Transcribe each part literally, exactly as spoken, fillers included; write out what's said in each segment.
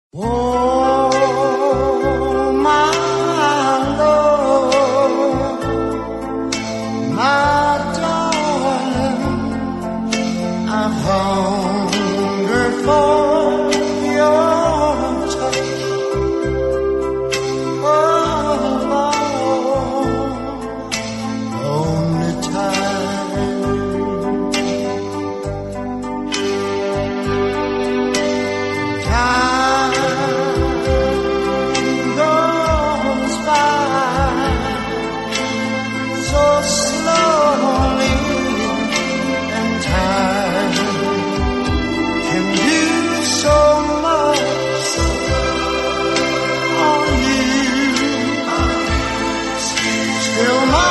Oh, my love, my darling, I hunger for your touch. Oh, Lord, only time, time goes by so slowly, and time can do so much on you. Still my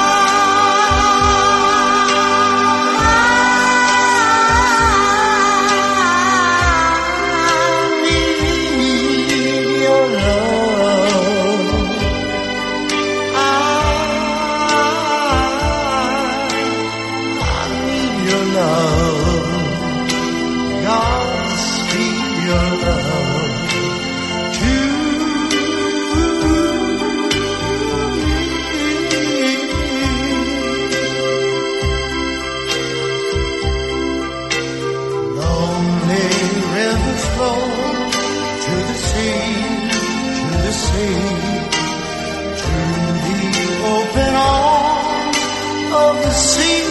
to the sea, to the sea, to the open arms of the sea.